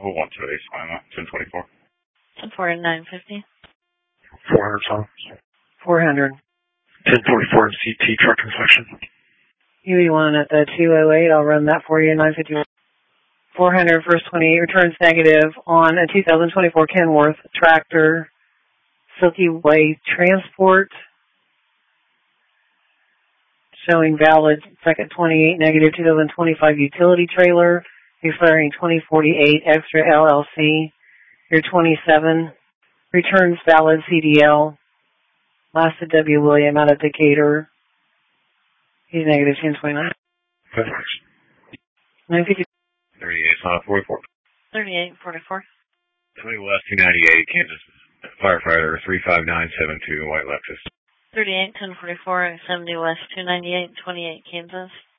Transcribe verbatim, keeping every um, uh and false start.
Oh, one two eight, fine, ten twenty-four. ten forty-nine fifty. four hundred songs. four hundred. ten forty-four C T truck inspection. U E one at the two oh eight, I'll run that for you, nine fifty-one. four hundred, first twenty-eight, returns negative on a two thousand twenty-four Kenworth tractor, Silky Way Transport, showing valid second twenty-eight, negative two thousand twenty-five utility trailer, declaring twenty forty-eight Extra L L C, year twenty-seven, returns valid C D L, lasted W. William out of Decatur, he's negative ten twenty-nine. nine fifty. thirty-eight, uh, forty-four. thirty-eight forty-four. twenty West two ninety-eight, Kansas. Firefighter three five nine seven two, White Lexus. thirty-eight ten forty-four, seventy West two ninety-eight, twenty-eight Kansas.